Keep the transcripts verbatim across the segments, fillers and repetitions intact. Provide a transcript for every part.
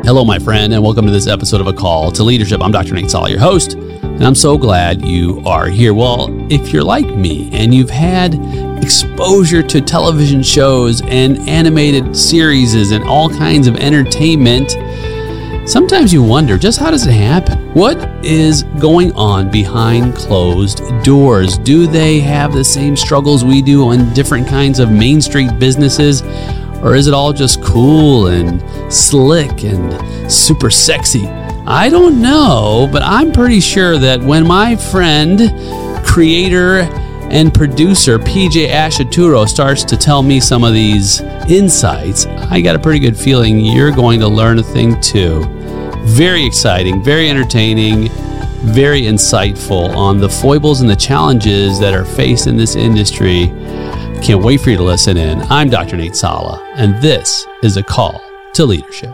Hello, my friend, and welcome to this episode of A Call to Leadership. I'm Doctor Nate Sala, your host, and I'm so glad you are here. Well, if you're like me and you've had exposure to television shows and animated series and all kinds of entertainment, sometimes you wonder, just how does it happen? What is going on behind closed doors? Do they have the same struggles we do in different kinds of Main Street businesses? Or is it all just cool and slick and super sexy? I don't know, but I'm pretty sure that when my friend, creator, and producer P J Ashaturo starts to tell me some of these insights, I got a pretty good feeling you're going to learn a thing too. Very exciting, very entertaining, very insightful on the foibles and the challenges that are faced in this industry. Can't wait for you to listen in. I'm Doctor Nate Sala, and this is A Call to Leadership.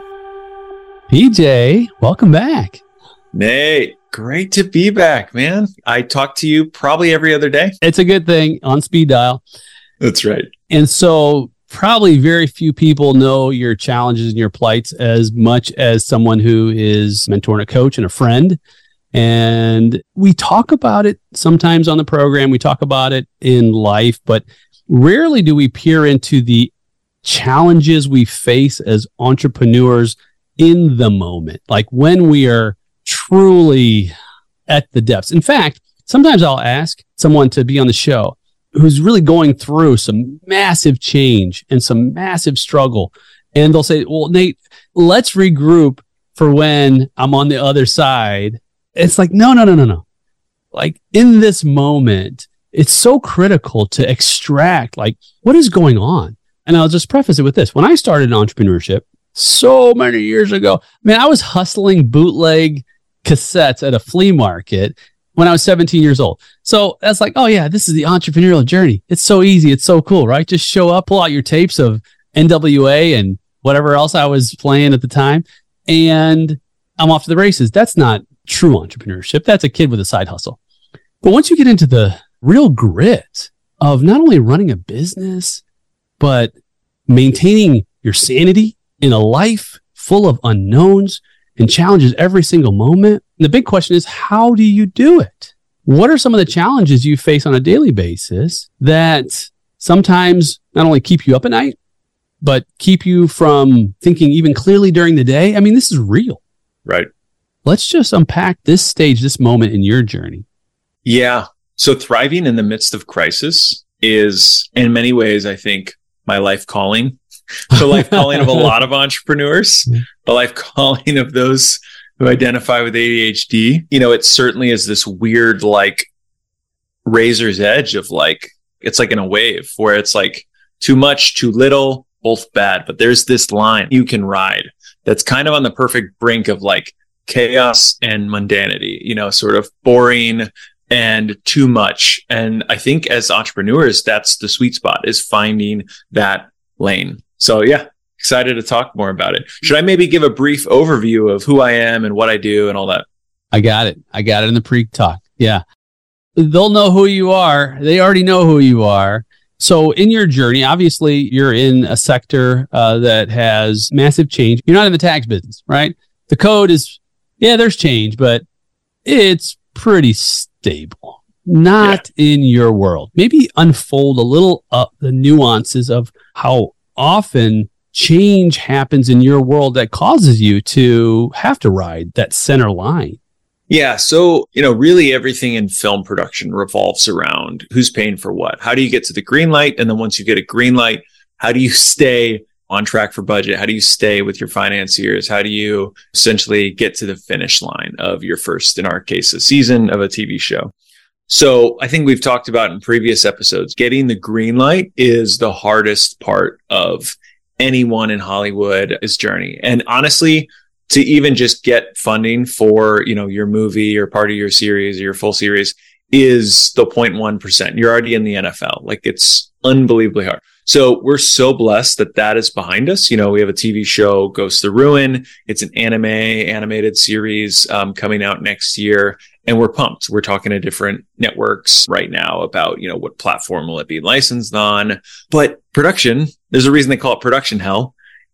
P J, welcome back. Nate, great to be back, man. I talk to you probably every other day. It's a good thing on speed dial. That's right. And so probably very few people know your challenges and your plights as much as someone who is a mentor and a coach and a friend. And we talk about it sometimes on the program. We talk about it in life, but rarely do we peer into the challenges we face as entrepreneurs in the moment, like when we are truly at the depths. In fact, sometimes I'll ask someone to be on the show who's really going through some massive change and some massive struggle. And they'll say, well, Nate, let's regroup for when I'm on the other side. It's like, no, no, no, no, no. Like in this moment, it's so critical to extract, like, what is going on? And I'll just preface it with this. When I started in entrepreneurship so many years ago, man, I was hustling bootleg cassettes at a flea market when I was seventeen years old. So that's like, oh yeah, this is the entrepreneurial journey. It's so easy. It's so cool, right? Just show up, pull out your tapes of N W A and whatever else I was playing at the time, and I'm off to the races. That's not true entrepreneurship. That's a kid with a side hustle. But once you get into the real grit of not only running a business, but maintaining your sanity in a life full of unknowns and challenges every single moment. And the big question is, how do you do it? What are some of the challenges you face on a daily basis that sometimes not only keep you up at night, but keep you from thinking even clearly during the day? I mean, this is real. Right. Let's just unpack this stage, this moment in your journey. Yeah. So thriving in the midst of crisis is, in many ways, I think, my life calling. The life calling of a lot of entrepreneurs, the life calling of those who identify with A D H D. You know, it certainly is this weird, like, razor's edge of like, it's like in a wave where it's like too much, too little, both bad. But there's this line you can ride that's kind of on the perfect brink of like chaos and mundanity, you know, sort of boring and too much. And I think as entrepreneurs, that's the sweet spot, is finding that lane. So yeah, excited to talk more about it. Should I maybe give a brief overview of who I am and what I do and all that? I got it. I got it in the pre-talk. Yeah. They'll know who you are. They already know who you are. So in your journey, obviously you're in a sector uh, that has massive change. You're not in the tax business, right? The code is, yeah, there's change, but it's pretty stable. Not yeah. in your world. Maybe unfold a little uh, the nuances of how often change happens in your world that causes you to have to ride that center line. Yeah. So, you know, really everything in film production revolves around who's paying for what. How do you get to the green light? And then once you get a green light, how do you stay on track for budget? How do you stay with your financiers? How do you essentially get to the finish line of your first, in our case, a season of a T V show? So I think we've talked about in previous episodes, getting the green light is the hardest part of anyone in Hollywood's journey. And honestly, to even just get funding for, you know, your movie or part of your series or your full series is the zero point one percent. You're already in the N F L. Like, it's unbelievably hard. So we're so blessed that that is behind us. You know, we have a T V show, Ghost the Ruin. It's an anime animated series um, coming out next year. And we're pumped. We're talking to different networks right now about, you know, what platform will it be licensed on. But production, there's a reason they call it production hell,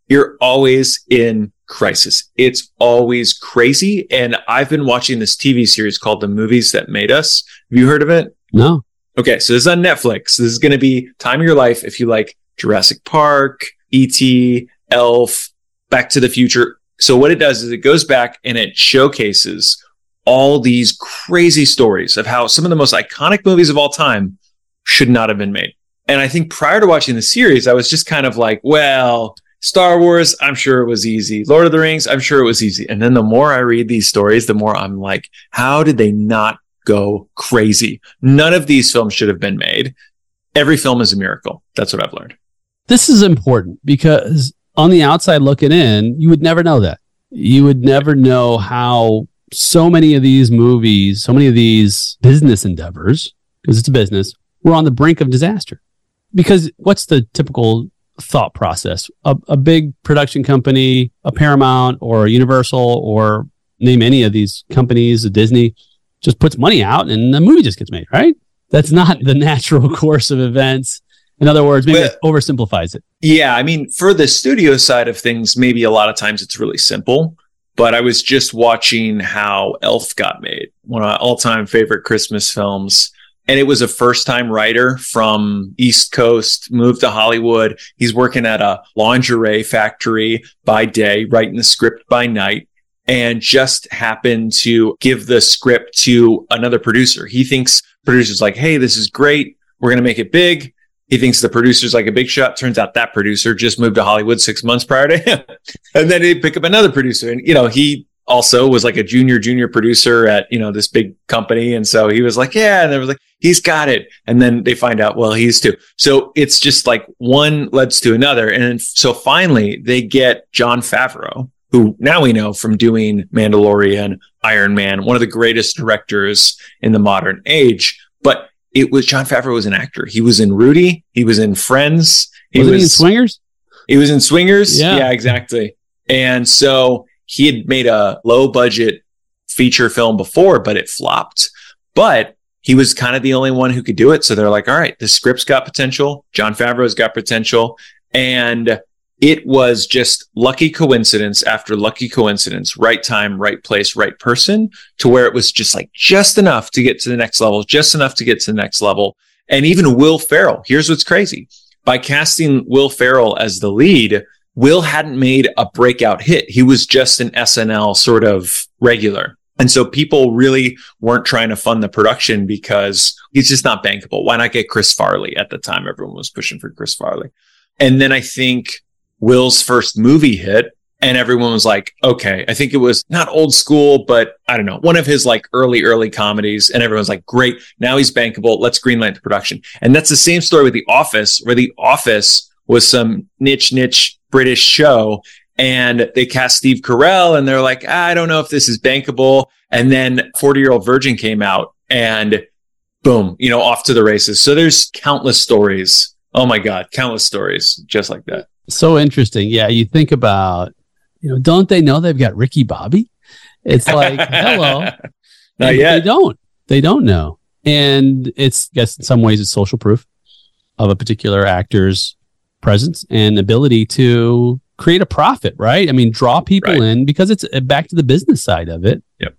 you're always in crisis. It's always crazy. And I've been watching this T V series called The Movies That Made Us. Have you heard of it? No. Okay, so this is on Netflix. This is going to be time of your life if you like Jurassic Park, E T, Elf, Back to the Future. So what it does is it goes back and it showcases all these crazy stories of how some of the most iconic movies of all time should not have been made. And I think prior to watching the series, I was just kind of like, well, Star Wars, I'm sure it was easy. Lord of the Rings, I'm sure it was easy. And then the more I read these stories, the more I'm like, how did they not go crazy? None of these films should have been made. Every film is a miracle. That's what I've learned. This is important because on the outside looking in, you would never know that. You would never know how so many of these movies, so many of these business endeavors, because it's a business, were on the brink of disaster. Because what's the typical thought process? A, a big production company, a Paramount or a Universal, or name any of these companies, a Disney, just puts money out and the movie just gets made, right? That's not the natural course of events. In other words, maybe it oversimplifies it. Yeah, I mean, for the studio side of things, maybe a lot of times it's really simple. But I was just watching how Elf got made, one of my all-time favorite Christmas films. And it was a first-time writer from East Coast, moved to Hollywood. He's working at a lingerie factory by day, writing the script by night, and just happened to give the script to another producer. He thinks producer's like, hey, this is great. We're going to make it big. He thinks the producer's like a big shot. Turns out that producer just moved to Hollywood six months prior to him. And then he'd pick up another producer. And, you know, he also was like a junior, junior producer at, you know, this big company. And so he was like, yeah. And they was like, he's got it. And then they find out, well, he's too. So it's just like one leads to another. And so finally they get Jon Favreau, who now we know from doing Mandalorian, Iron Man, one of the greatest directors in the modern age. But it was Jon Favreau was an actor. He was in Rudy. He was in Friends. He was, was he in Swingers? He was in Swingers. Yeah. yeah, exactly. And so he had made a low budget feature film before, but it flopped. But he was kind of the only one who could do it. So they're like, all right, the script's got potential. Jon Favreau's got potential. And it was just lucky coincidence after lucky coincidence, right time, right place, right person, to where it was just like just enough to get to the next level, just enough to get to the next level. And even Will Ferrell, here's what's crazy. By casting Will Ferrell as the lead, Will hadn't made a breakout hit. He was just an S N L sort of regular. And so people really weren't trying to fund the production because he's just not bankable. Why not get Chris Farley? At the time, everyone was pushing for Chris Farley. And then I think Will's first movie hit and everyone was like, okay, I think it was not old school, but I don't know, one of his like early, early comedies. And everyone's like, great, now he's bankable. Let's greenlight the production. And that's the same story with The Office, where The Office was some niche, niche British show. And they cast Steve Carell and they're like, I don't know if this is bankable. And then forty Year Old Virgin came out and boom, you know, off to the races. So there's countless stories. Oh my God, countless stories just like that. So interesting. Yeah, you think about, you know, don't they know they've got Ricky Bobby? It's like, hello. Not And yet. They don't. They don't know. And it's, I guess in some ways, it's social proof of a particular actor's presence and ability to create a profit, right? I mean, draw people Right. in because it's uh, back to the business side of it. Yep.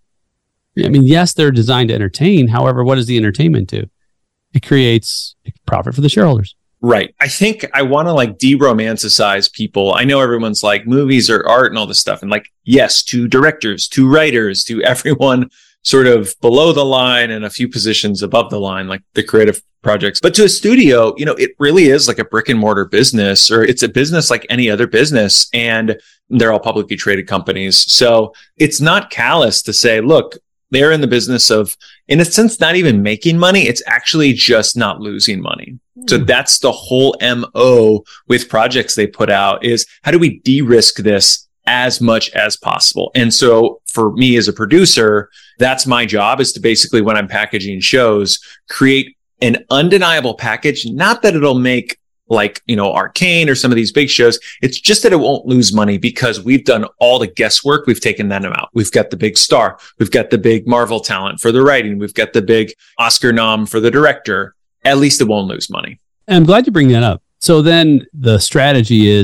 I mean, yes, they're designed to entertain. However, what does the entertainment do? It creates profit for the shareholders. Right. I think I want to like de-romanticize people. I know everyone's like movies are art and all this stuff. And like, yes, to directors, to writers, to everyone sort of below the line and a few positions above the line, like the creative projects. But to a studio, you know, it really is like a brick and mortar business, or it's a business like any other business. And they're all publicly traded companies. So it's not callous to say, look, they're in the business of, in a sense, not even making money. It's actually just not losing money. So that's the whole M O with projects they put out is how do we de-risk this as much as possible? And so for me as a producer, that's my job, is to basically, when I'm packaging shows, create an undeniable package. Not that it'll make like, you know, Arcane or some of these big shows. It's just that it won't lose money because we've done all the guesswork. We've taken them out. We've got the big star. We've got the big Marvel talent for the writing. We've got the big Oscar nom for the director. At least it won't lose money. And I'm glad you bring that up. So then the strategy is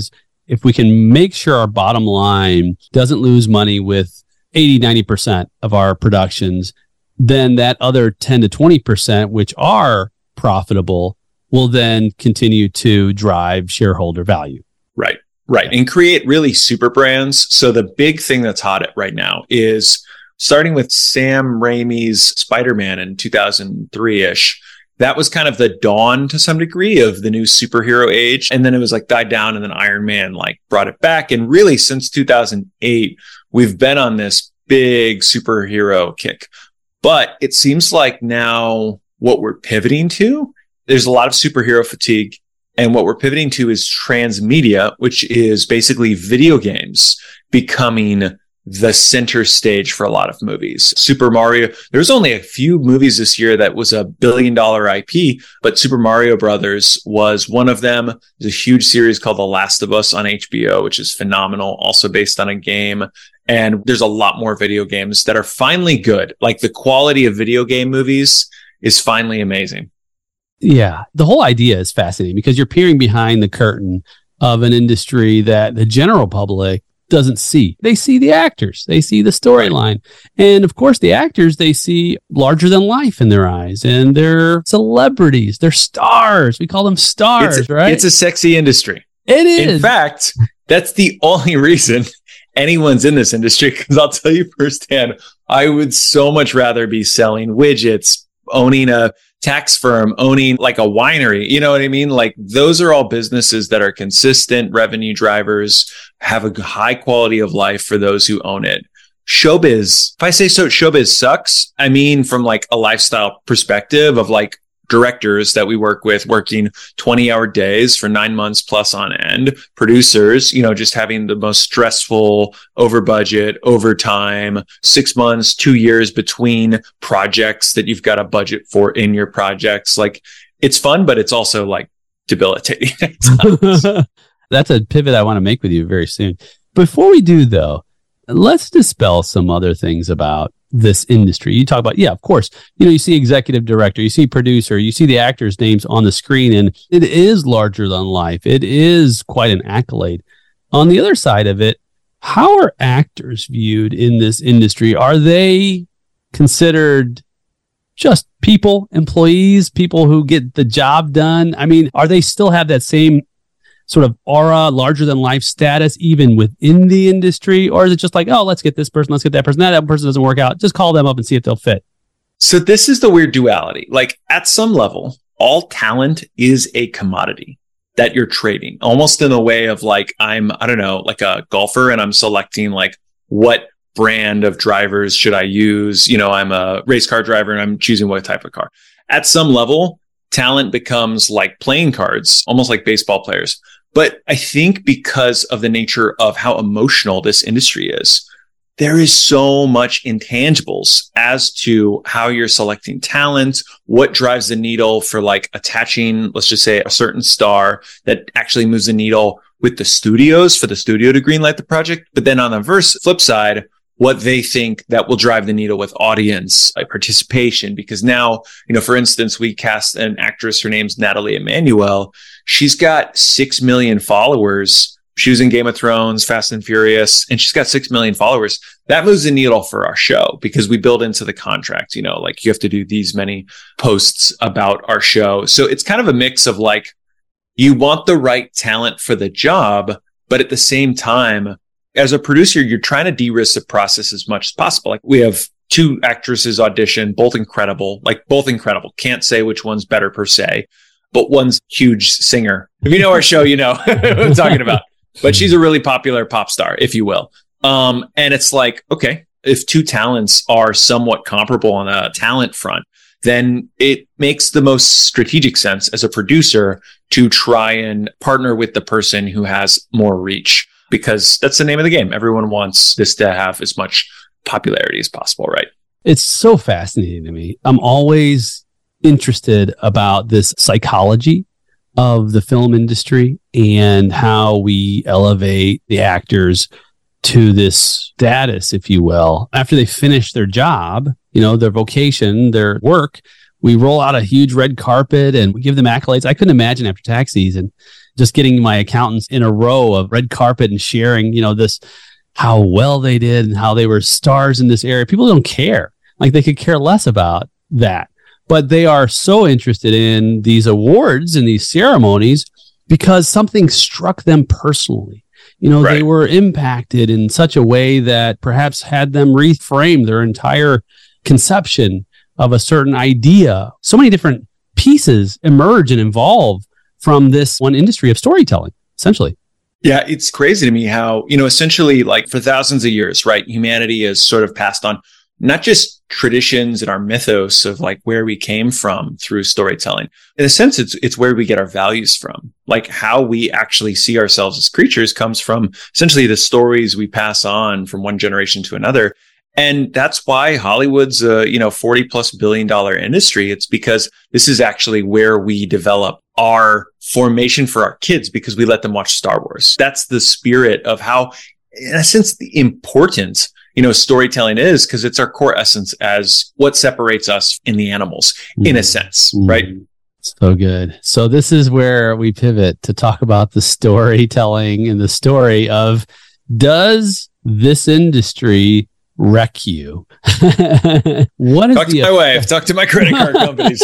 if we can make sure our bottom line doesn't lose money with eighty, ninety percent of our productions, then that other ten to twenty percent, which are profitable, will then continue to drive shareholder value. Right, right. And create really super brands. So the big thing that's hot right now is starting with Sam Raimi's Spider-Man in two thousand three-ish. That was kind of the dawn to some degree of the new superhero age. And then it was like died down, and then Iron Man like brought it back. And really since two thousand eight, we've been on this big superhero kick. But it seems like now what we're pivoting to, there's a lot of superhero fatigue. And what we're pivoting to is transmedia, which is basically video games becoming the center stage for a lot of movies. Super Mario, there's only a few movies this year that was a billion dollar I P, but Super Mario Brothers was one of them. There's a huge series called The Last of Us on H B O, which is phenomenal, also based on a game. And there's a lot more video games that are finally good. Like the quality of video game movies is finally amazing. Yeah, the whole idea is fascinating because you're peering behind the curtain of an industry that the general public doesn't see. They see the actors, they see the storyline. And of course, the actors, they see larger than life in their eyes, and they're celebrities, they're stars. We call them stars, it's a, right? It's a sexy industry. It is. In fact, that's the only reason anyone's in this industry, because I'll tell you firsthand, I would so much rather be selling widgets, owning a tax firm, owning like a winery. You know what I mean? Like those are all businesses that are consistent revenue drivers, have a high quality of life for those who own it. Showbiz, if I say so, showbiz sucks. I mean, from like a lifestyle perspective of like directors that we work with working twenty hour days for nine months plus on end, producers, you know, just having the most stressful over budget, overtime, six months, two years between projects that you've got a budget for in your projects. Like it's fun, but it's also like debilitating. That's a pivot I want to make with you very soon. Before we do though, let's dispel some other things about this industry. You talk about, yeah, of course, you know, you see executive director, you see producer, you see the actors' names on the screen, and it is larger than life. It is quite an accolade. On the other side of it, how are actors viewed in this industry? Are they considered just people, employees, people who get the job done? I mean, are they still have that same sort of aura, larger than life status, even within the industry? Or is it just like, oh, let's get this person, let's get that person. That, that person doesn't work out. Just call them up and see if they'll fit. So this is the weird duality. Like at some level, all talent is a commodity that you're trading, almost in a way of like, I'm, I don't know, like a golfer, and I'm selecting like what brand of drivers should I use? You know, I'm a race car driver and I'm choosing what type of car. At some level, talent becomes like playing cards, almost like baseball players. But I think because of the nature of how emotional this industry is, there is so much intangibles as to how you're selecting talent, what drives the needle for like attaching, let's just say, a certain star that actually moves the needle with the studios for the studio to greenlight the project. But then on the verse flip side, what they think that will drive the needle with audience like participation. Because now, you know, for instance, we cast an actress, her name's Natalie Emmanuel. She's got six million followers. She was in Game of Thrones, Fast and Furious, and she's got six million followers. That moves the needle for our show because we build into the contract, you know, like you have to do these many posts about our show. So it's kind of a mix of like, you want the right talent for the job, but at the same time, as a producer, you're trying to de-risk the process as much as possible. Like we have two actresses audition, both incredible, like both incredible. Can't say which one's better per se, but one's huge singer. If you know our show, you know what I'm talking about. But she's a really popular pop star, if you will. Um, and it's like, okay, if two talents are somewhat comparable on a talent front, then it makes the most strategic sense as a producer to try and partner with the person who has more reach. Because that's the name of the game. Everyone wants this to have as much popularity as possible, right? It's so fascinating to me. I'm always interested about this psychology of the film industry and how we elevate the actors to this status, if you will. After they finish their job, you know, their vocation, their work, we roll out a huge red carpet and we give them accolades. I couldn't imagine after tax season just getting my accountants in a row of red carpet and sharing, you know, this, how well they did and how they were stars in this area. People don't care. Like they could care less about that, but they are so interested in these awards and these ceremonies because something struck them personally. You know, right. They were impacted in such a way that perhaps had them reframe their entire conception of a certain idea. So many different pieces emerge and evolve from this one industry of storytelling, essentially. Yeah, it's crazy to me how, you know, essentially like for thousands of years, right, humanity has sort of passed on not just traditions and our mythos of like where we came from through storytelling. In a sense, it's it's where we get our values from. Like how we actually see ourselves as creatures comes from essentially the stories we pass on from one generation to another. And that's why Hollywood's a, you know, forty plus billion dollar industry. It's because this is actually where we develop our formation for our kids because we let them watch Star Wars. That's the spirit of how, in a sense, the importance, you know, storytelling is, because it's our core essence as what separates us in the animals, mm. in a sense, mm. right? So good. So this is where we pivot to talk about the storytelling and the story of, does this industry wreck you? What is talk to my wife, talk to my credit card companies.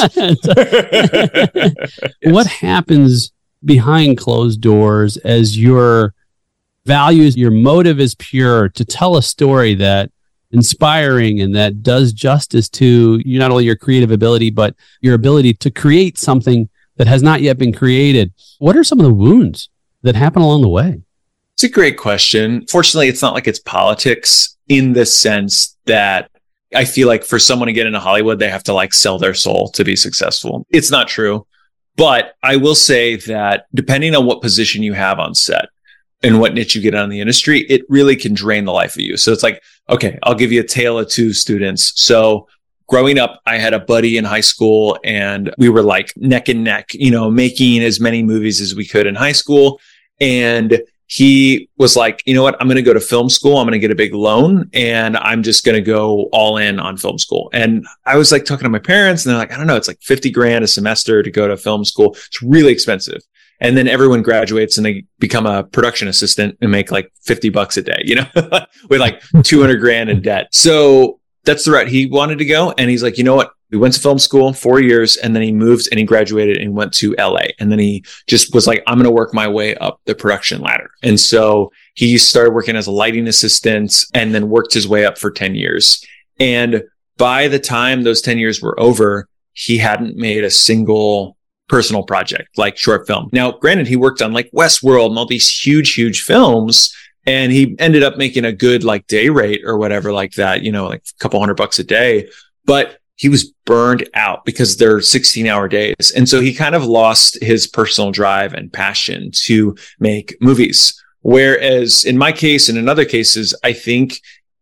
What happens behind closed doors as your values, your motive is pure to tell a story that inspiring and that does justice to you, not only your creative ability, but your ability to create something that has not yet been created? What are some of the wounds that happen along the way? It's a great question. Fortunately, it's not like it's politics in the sense that I feel like for someone to get into Hollywood, they have to like sell their soul to be successful. It's not true. But I will say that depending on what position you have on set and what niche you get on the industry, it really can drain the life of you. So it's like, okay, I'll give you a tale of two students. So growing up, I had a buddy in high school and we were like neck and neck, you know, making as many movies as we could in high school. And he was like, you know what, I'm going to go to film school. I'm going to get a big loan and I'm just going to go all in on film school. And I was like talking to my parents and they're like, I don't know, it's like fifty grand a semester to go to film school. It's really expensive. And then everyone graduates and they become a production assistant and make like fifty bucks a day, you know, with like two hundred grand in debt. So that's the route he wanted to go. And he's like, you know what? We went to film school four years and then he moved and he graduated and went to L A. And then he just was like, I'm going to work my way up the production ladder. And so he started working as a lighting assistant and then worked his way up for ten years. And by the time those ten years were over, he hadn't made a single personal project like short film. Now, granted, he worked on like Westworld and all these huge, huge films. And he ended up making a good like day rate or whatever like that, you know, like a couple hundred bucks a day. But he was burned out because they're sixteen hour days. And so he kind of lost his personal drive and passion to make movies. Whereas in my case and in other cases, I think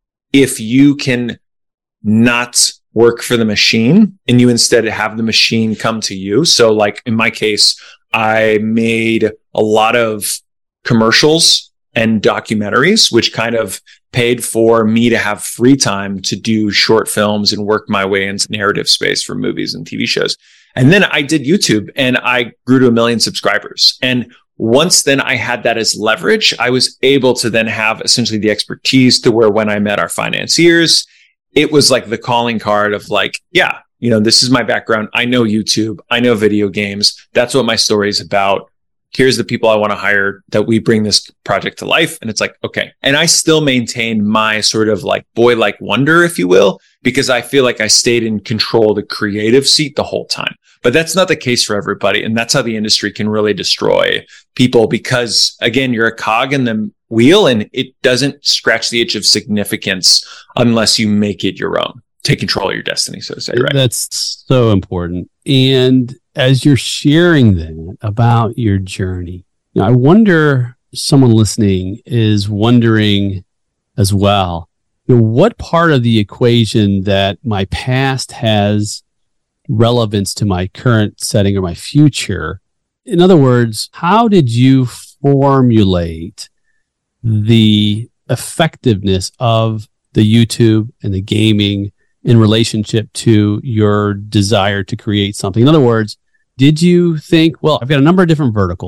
if you can not work for the machine and you instead have the machine come to you. So like in my case, I made a lot of commercials and documentaries, which kind of paid for me to have free time to do short films and work my way into narrative space for movies and T V shows. And then I did YouTube and I grew to a million subscribers. And once then I had that as leverage, I was able to then have essentially the expertise to where when I met our financiers, it was like the calling card of like, yeah, you know, this is my background. I know YouTube. I know video games. That's what my story is about. Here's the people I want to hire that we bring this project to life. And it's like, okay. And I still maintain my sort of like boy-like wonder, if you will, because I feel like I stayed in control of the creative seat the whole time. But that's not the case for everybody. And that's how the industry can really destroy people because, again, you're a cog in the wheel and it doesn't scratch the itch of significance unless you make it your own. Take control of your destiny, so to say, right? That's so important. And as you're sharing that about your journey, you know, I wonder, someone listening is wondering as well, you know, what part of the equation that my past has relevance to my current setting or my future? In other words, how did you formulate the effectiveness of the YouTube and the gaming in relationship to your desire to create something? In other words, did you think, well, I've got a number of different verticals.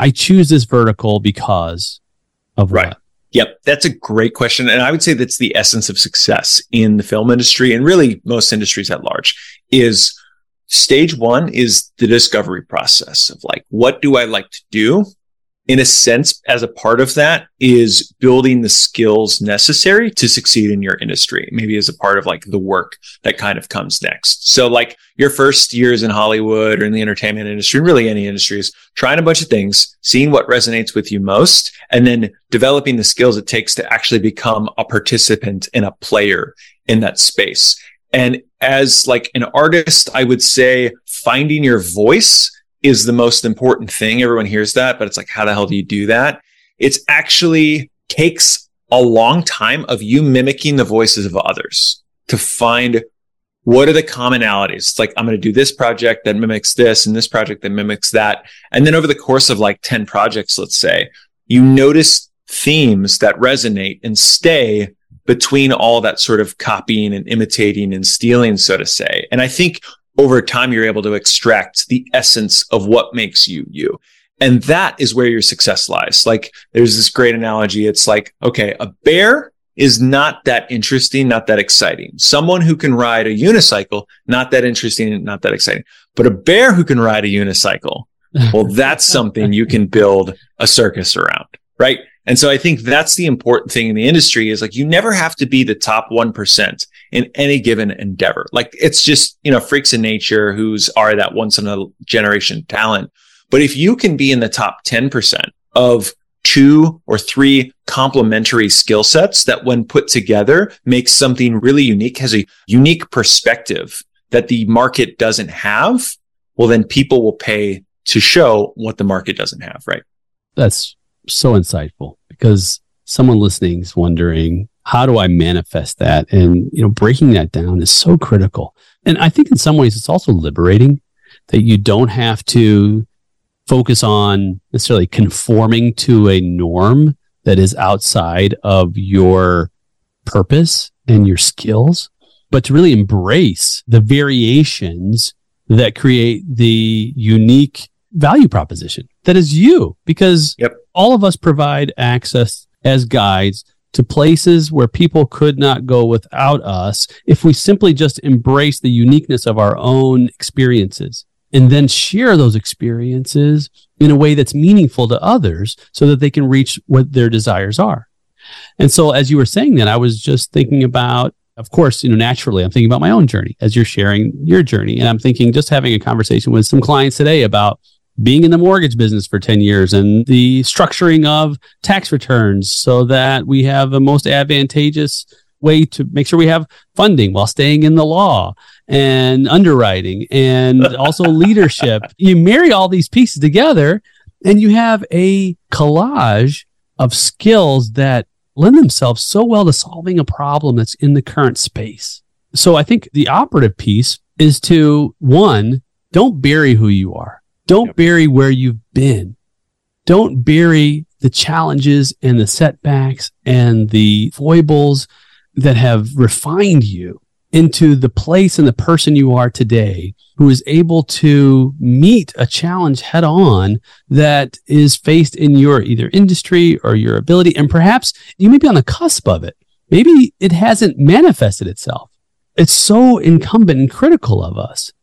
I choose this vertical because of Right. what? Yep. That's a great question. And I would say that's the essence of success in the film industry and really most industries at large is stage one is the discovery process of like, what do I like to do? In a sense, as a part of that is building the skills necessary to succeed in your industry, maybe as a part of like the work that kind of comes next. So like your first years in Hollywood or in the entertainment industry, really any industry is trying a bunch of things, seeing what resonates with you most, and then developing the skills it takes to actually become a participant and a player in that space. And as like an artist, I would say finding your voice is the most important thing. Everyone hears that, but it's like, how the hell do you do that? It's actually takes a long time of you mimicking the voices of others to find what are the commonalities. It's like, I'm going to do this project that mimics this and this project that mimics that. And then over the course of like ten projects, let's say, you notice themes that resonate and stay between all that sort of copying and imitating and stealing, so to say. And I think over time, you're able to extract the essence of what makes you, you. And that is where your success lies. Like there's this great analogy. It's like, okay, a bear is not that interesting, not that exciting. Someone who can ride a unicycle, not that interesting, not that exciting. But a bear who can ride a unicycle, well, that's something you can build a circus around, right? And so I think that's the important thing in the industry is like, you never have to be the top one percent in any given endeavor. Like it's just, you know, freaks in nature who's are that once in a generation talent. But if you can be in the top ten percent of two or three complementary skill sets that when put together makes something really unique, has a unique perspective that the market doesn't have, well, then people will pay to show what the market doesn't have, right? That's so insightful because someone listening is wondering, how do I manifest that? And, you know, breaking that down is so critical. And I think in some ways it's also liberating that you don't have to focus on necessarily conforming to a norm that is outside of your purpose and your skills, but to really embrace the variations that create the unique value proposition that is you, because yep. all of us provide access as guides to places where people could not go without us if we simply just embrace the uniqueness of our own experiences and then share those experiences in a way that's meaningful to others so that they can reach what their desires are. And so as you were saying that, I was just thinking about, of course, you know, naturally, I'm thinking about my own journey as you're sharing your journey. And I'm thinking just having a conversation with some clients today about being in the mortgage business for ten years and the structuring of tax returns so that we have the most advantageous way to make sure we have funding while staying in the law and underwriting and also leadership. You marry all these pieces together and you have a collage of skills that lend themselves so well to solving a problem that's in the current space. So I think the operative piece is to, one, don't bury who you are. Don't yep. bury where you've been. Don't bury the challenges and the setbacks and the foibles that have refined you into the place and the person you are today, who is able to meet a challenge head on that is faced in your either industry or your ability. And perhaps you may be on the cusp of it. Maybe it hasn't manifested itself. It's so incumbent and critical of us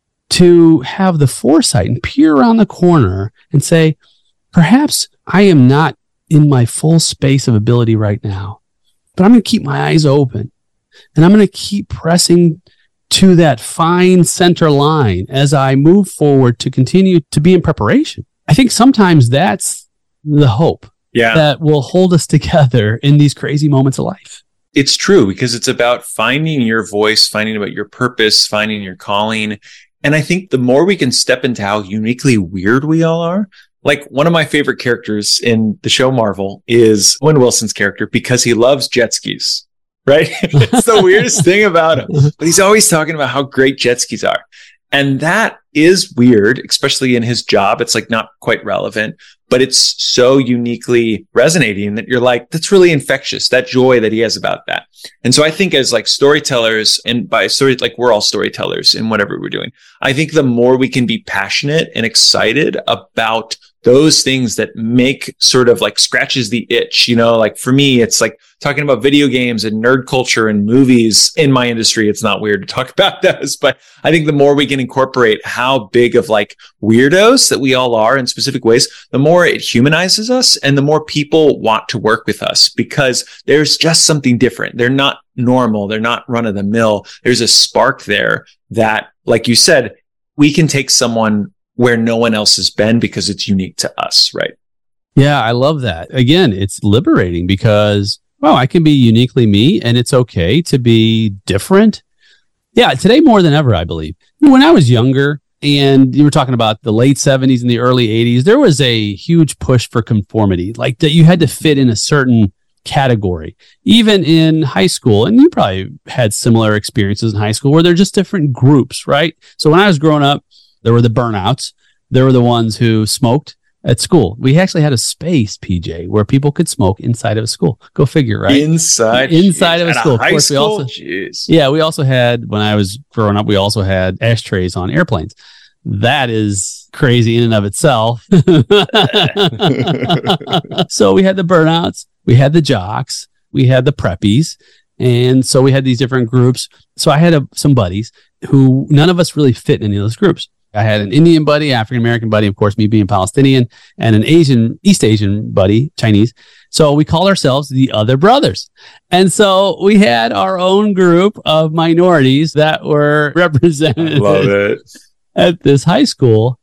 to have the foresight and peer around the corner and say, perhaps I am not in my full space of ability right now, but I'm going to keep my eyes open and I'm going to keep pressing to that fine center line as I move forward to continue to be in preparation. I think sometimes that's the hope yeah. that will hold us together in these crazy moments of life. It's true because it's about finding your voice, finding about your purpose, finding your calling. And I think the more we can step into how uniquely weird we all are, like one of my favorite characters in the show Marvel is Owen Wilson's character because he loves jet skis, right? It's the weirdest thing about him, but he's always talking about how great jet skis are. And that is weird, especially in his job. It's like not quite relevant, but it's so uniquely resonating that you're like, that's really infectious, that joy that he has about that. And so I think as like storytellers, and by story, like we're all storytellers in whatever we're doing, I think the more we can be passionate and excited about those things that make sort of like scratches the itch, you know, like for me, it's like talking about video games and nerd culture and movies in my industry. It's not weird to talk about those, but I think the more we can incorporate how big of like weirdos that we all are in specific ways, the more it humanizes us and the more people want to work with us because there's just something different. They're not normal. They're not run of the mill. There's a spark there that, like you said, we can take someone where no one else has been because it's unique to us, right? Yeah, I love that. Again, it's liberating because, well, I can be uniquely me and it's okay to be different. Yeah, today more than ever, I believe. When I was younger and you were talking about the late seventies and the early eighties, there was a huge push for conformity, like that you had to fit in a certain category, even in high school. And you probably had similar experiences in high school where they're just different groups, right? So when I was growing up, there were the burnouts. There were the ones who smoked at school. We actually had a space, P J, where people could smoke inside of a school. Go figure, right? Inside, inside geez, of a school. A high of course, school? we also, Jeez. yeah, we also had, when I was growing up, we also had ashtrays on airplanes. That is crazy in and of itself. So we had the burnouts, we had the jocks, we had the preppies. And so we had these different groups. So I had a, some buddies who none of us really fit in any of those groups. I had an Indian buddy, African-American buddy, of course, me being Palestinian, and an Asian, East Asian buddy, Chinese. So we call ourselves the Other Brothers. And so we had our own group of minorities that were represented I love it. at this high school.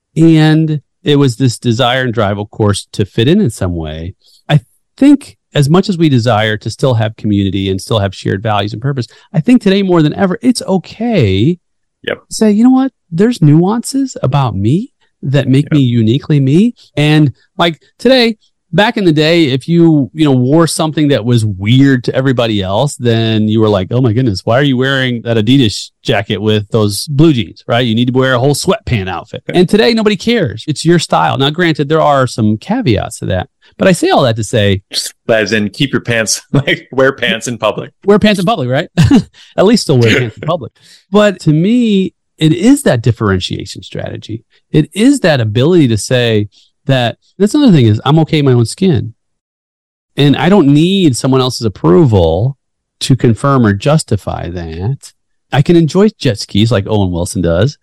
And it was this desire and drive, of course, to fit in in some way. I think as much as we desire to still have community and still have shared values and purpose, I think today more than ever, it's okay Yep. say, you know what? There's nuances about me that make yep. me uniquely me. And like today, back in the day, if you, you know, wore something that was weird to everybody else, then you were like, oh my goodness, why are you wearing that Adidas jacket with those blue jeans, right? You need to wear a whole sweatpant outfit. And today, nobody cares. It's your style. Now, granted, there are some caveats to that, but I say all that to say, as in keep your pants, like wear pants in public. Wear pants in public, right? At least still wear pants in public. But to me, it is that differentiation strategy. It is that ability to say that, that's another thing is I'm okay in my own skin. And I don't need someone else's approval to confirm or justify that. I can enjoy jet skis like Owen Wilson does.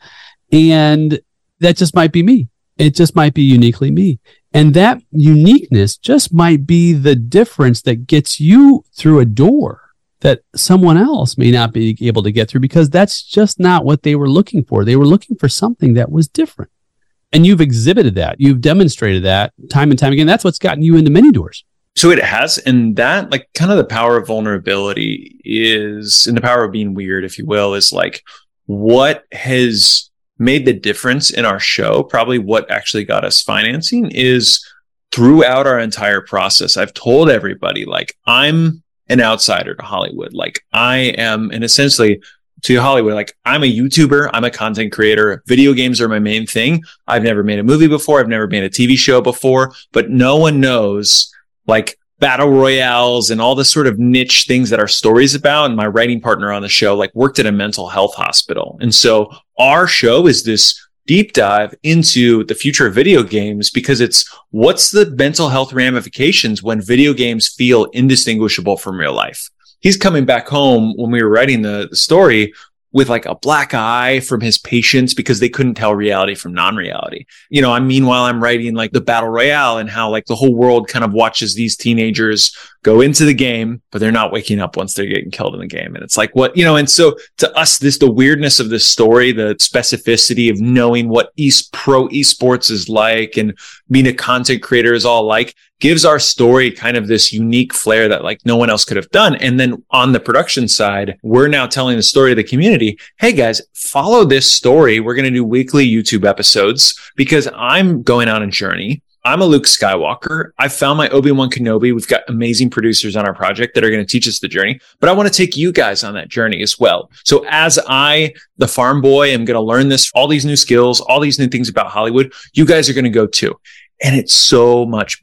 And that just might be me. It just might be uniquely me. And that uniqueness just might be the difference that gets you through a door that someone else may not be able to get through because that's just not what they were looking for. They were looking for something that was different. And you've exhibited that. You've demonstrated that time and time again. That's what's gotten you into many doors. So it has. And that, like, kind of the power of vulnerability is, and the power of being weird, if you will, is like what has made the difference in our show. Probably what actually got us financing is throughout our entire process. I've told everybody, like, I'm an outsider to Hollywood. Like, I am, and essentially to Hollywood, like, I'm a YouTuber, I'm a content creator. Video games are my main thing. I've never made a movie before. I've never made a T V show before, but no one knows like battle royales and all the sort of niche things that our story's about. And my writing partner on the show, like, worked at a mental health hospital. And so our show is this deep dive into the future of video games because it's what's the mental health ramifications when video games feel indistinguishable from real life. He's coming back home when we were writing the, the story with like a black eye from his patients because they couldn't tell reality from non-reality. You know, I'm meanwhile, I'm writing like the battle royale and how like the whole world kind of watches these teenagers go into the game, but they're not waking up once they're getting killed in the game. And it's like, what, you know, and so to us, this, the weirdness of this story, the specificity of knowing what East pro esports is like and being a content creator is all like, gives our story kind of this unique flair that like no one else could have done. And then on the production side, we're now telling the story of the community. Hey guys, follow this story. We're going to do weekly YouTube episodes because I'm going on a journey. I'm a Luke Skywalker. I found my Obi-Wan Kenobi. We've got amazing producers on our project that are going to teach us the journey, but I want to take you guys on that journey as well. So as I, the farm boy, am going to learn this, all these new skills, all these new things about Hollywood, you guys are going to go too. And it's so much better.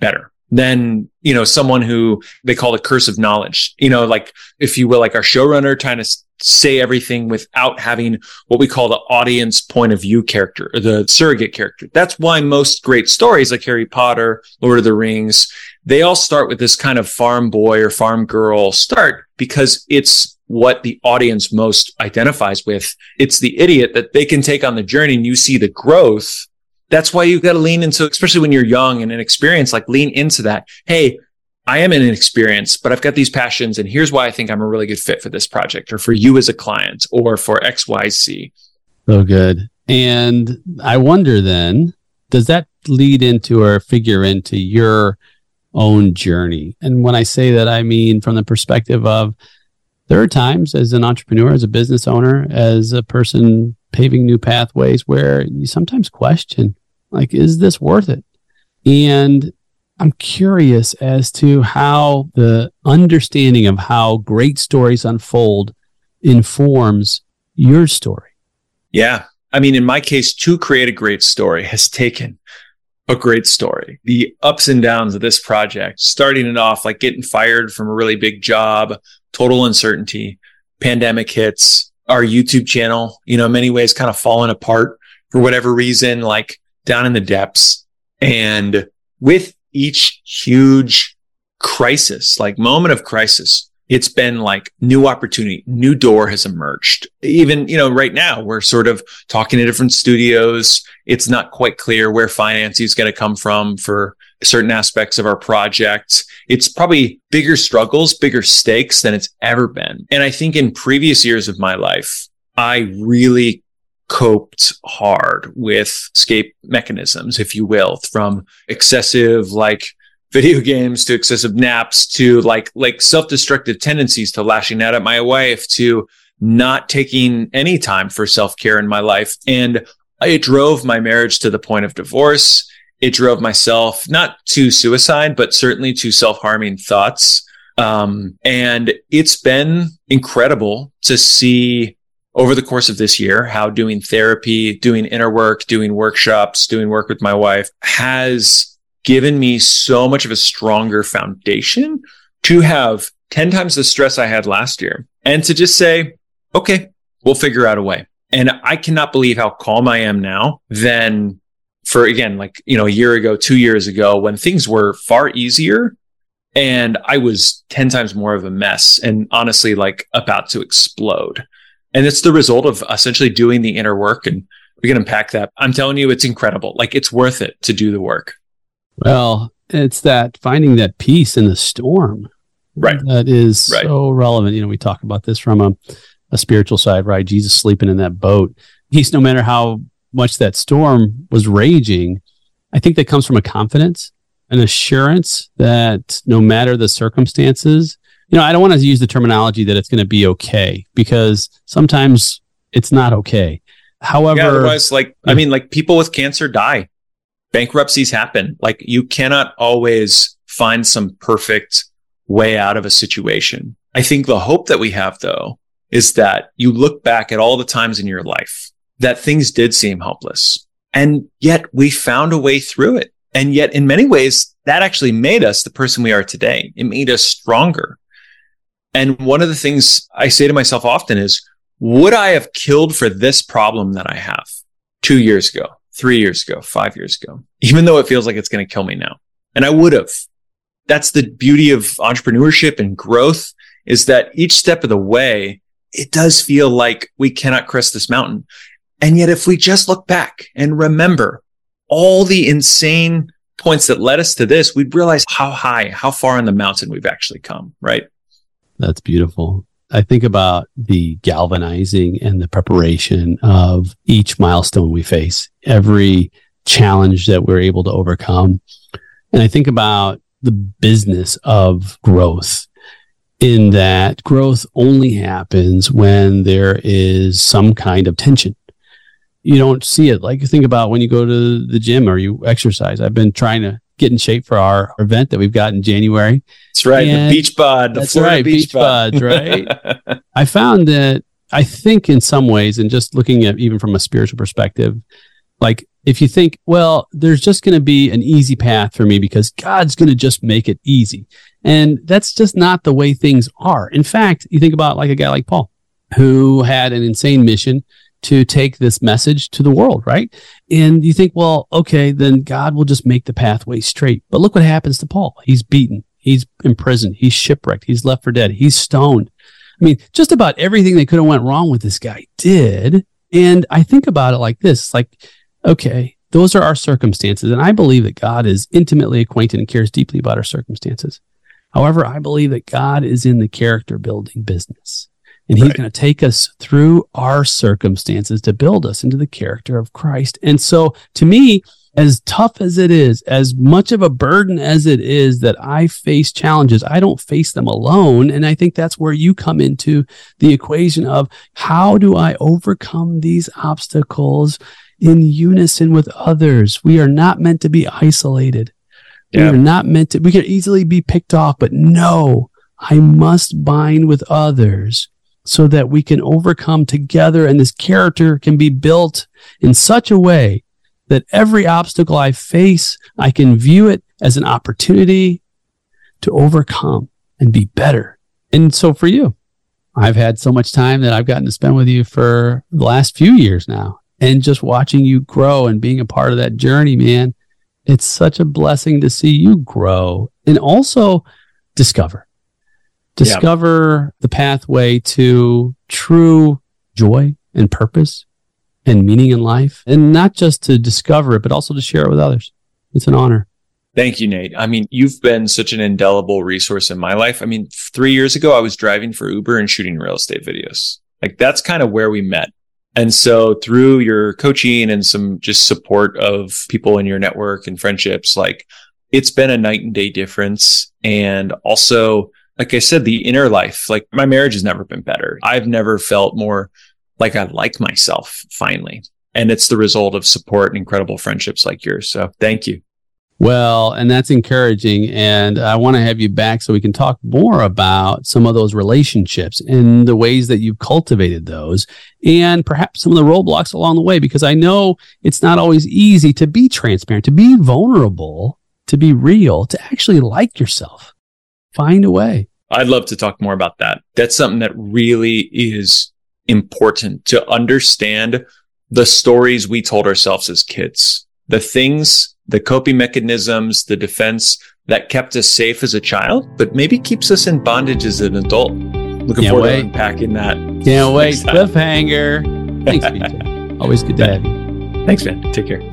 than, you know, someone who they call the curse of knowledge, you know, like, if you will, like our showrunner trying to say everything without having what we call the audience point of view character, or the surrogate character. That's why most great stories like Harry Potter, Lord of the Rings, they all start with this kind of farm boy or farm girl start, because it's what the audience most identifies with. It's the idiot that they can take on the journey, and you see the growth. That's why you've got to lean into, especially when you're young and inexperienced, like lean into that. Hey, I am inexperienced, but I've got these passions, and here's why I think I'm a really good fit for this project, or for you as a client, or for X, Y, Z. So good. And I wonder then, does that lead into or figure into your own journey? And when I say that, I mean from the perspective of, there are times as an entrepreneur, as a business owner, as a person paving new pathways, where you sometimes question, like, is this worth it? And I'm curious as to how the understanding of how great stories unfold informs your story. Yeah. I mean, in my case, to create a great story has taken a great story. The ups and downs of this project, starting it off like getting fired from a really big job, total uncertainty, pandemic hits, our YouTube channel, you know, in many ways kind of falling apart for whatever reason, like down in the depths. And with each huge crisis, like moment of crisis, it's been like new opportunity, new door has emerged. Even, you know, right now we're sort of talking to different studios. It's not quite clear where financing is going to come from for certain aspects of our project. It's probably bigger struggles, bigger stakes than it's ever been. And I think in previous years of my life, I really coped hard with escape mechanisms, if you will, from excessive like video games to excessive naps to like like self-destructive tendencies, to lashing out at my wife, to not taking any time for self-care in my life. And it drove my marriage to the point of divorce. It drove myself not to suicide, but certainly to self-harming thoughts. Um, and it's been incredible to see over the course of this year how doing therapy, doing inner work, doing workshops, doing work with my wife has given me so much of a stronger foundation to have ten times the stress I had last year, and to just say, okay, we'll figure out a way. And I cannot believe how calm I am now than for, again, like, you know, a year ago, two years ago, when things were far easier and I was ten times more of a mess and honestly, like about to explode. And it's the result of essentially doing the inner work. And we can unpack that. I'm telling you, it's incredible. Like, it's worth it to do the work. Well, it's that finding that peace in the storm. Right. That is right. so relevant. You know, we talk about this from a, a spiritual side, right? Jesus sleeping in that boat. He's, no matter how much that storm was raging, I think that comes from a confidence, an assurance that no matter the circumstances, you know, I don't want to use the terminology that it's going to be okay, because sometimes it's not okay. However, yeah, otherwise, like, yeah. I mean, like people with cancer die. Bankruptcies happen. Like, you cannot always find some perfect way out of a situation. I think the hope that we have, though, is that you look back at all the times in your life that things did seem hopeless, and yet we found a way through it. And yet, in many ways, that actually made us the person we are today. It made us stronger. And one of the things I say to myself often is, would I have killed for this problem that I have two years ago, three years ago, five years ago, even though it feels like it's going to kill me now? And I would have. That's the beauty of entrepreneurship and growth, is that each step of the way, it does feel like we cannot crest this mountain. And yet, if we just look back and remember all the insane points that led us to this, we'd realize how high, how far on the mountain we've actually come, right? That's beautiful. I think about the galvanizing and the preparation of each milestone we face, every challenge that we're able to overcome. And I think about the business of growth, in that growth only happens when there is some kind of tension. You don't see it. Like, think about when you go to the gym or you exercise. I've been trying to get in shape for our event that we've got in January. That's right. And the beach bod, the that's Florida right, beach, beach bod. bod, right? I found that, I think in some ways, and just looking at even from a spiritual perspective, like if you think, well, there's just going to be an easy path for me because God's going to just make it easy. And that's just not the way things are. In fact, you think about like a guy like Paul, who had an insane mission to take this message to the world, right? And you think, well, okay, then God will just make the pathway straight. But look what happens to Paul. He's beaten. He's imprisoned. He's shipwrecked. He's left for dead. He's stoned. I mean, just about everything that could have went wrong with this guy did. And I think about it like this, like, okay, those are our circumstances. And I believe that God is intimately acquainted and cares deeply about our circumstances. However, I believe that God is in the character building business. And he's right. going to take us through our circumstances to build us into the character of Christ. And so to me, as tough as it is, as much of a burden as it is that I face challenges, I don't face them alone. And I think that's where you come into the equation of how do I overcome these obstacles in unison with others? We are not meant to be isolated. Yeah. We are not meant to, we can easily be picked off, but no, I must bind with others so that we can overcome together, and this character can be built in such a way that every obstacle I face, I can view it as an opportunity to overcome and be better. And so for you, I've had so much time that I've gotten to spend with you for the last few years now, and just watching you grow and being a part of that journey, man, it's such a blessing to see you grow and also discover. Discover yeah. the pathway to true joy and purpose and meaning in life. And not just to discover it, but also to share it with others. It's an honor. Thank you, Nate. I mean, you've been such an indelible resource in my life. I mean, three years ago, I was driving for Uber and shooting real estate videos. Like, that's kind of where we met. And so through your coaching and some just support of people in your network and friendships, like, it's been a night and day difference. And also, like I said, the inner life, like, my marriage has never been better. I've never felt more like I like myself finally. And it's the result of support and incredible friendships like yours. So thank you. Well, and that's encouraging. And I want to have you back so we can talk more about some of those relationships and the ways that you've cultivated those, and perhaps some of the roadblocks along the way, because I know it's not always easy to be transparent, to be vulnerable, to be real, to actually like yourself. Find a way. I'd love to talk more about that. That's something that really is important, to understand the stories we told ourselves as kids, the things, the coping mechanisms, the defense that kept us safe as a child, but maybe keeps us in bondage as an adult. Looking Can't forward wait. to unpacking that. Can't wait. Cliffhanger. Thanks, B J. Always good to have you. Thanks, man. Take care.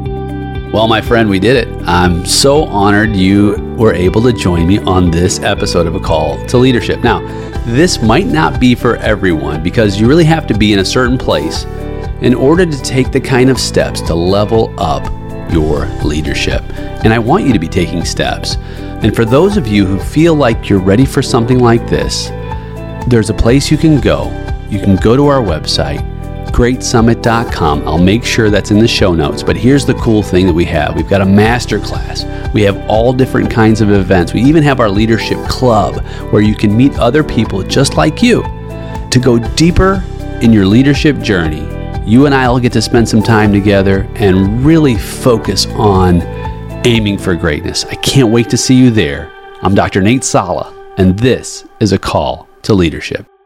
Well, my friend, we did it. I'm so honored you were able to join me on this episode of A Call to Leadership. Now, this might not be for everyone, because you really have to be in a certain place in order to take the kind of steps to level up your leadership. And I want you to be taking steps. And for those of you who feel like you're ready for something like this, there's a place you can go. You can go to our website, great summit dot com. I'll make sure that's in the show notes. But here's the cool thing that we have. We've got a masterclass. We have all different kinds of events. We even have our leadership club, where you can meet other people just like you to go deeper in your leadership journey. You and I will get to spend some time together and really focus on aiming for greatness. I can't wait to see you there. I'm Doctor Nate Sala, and this is A Call to Leadership.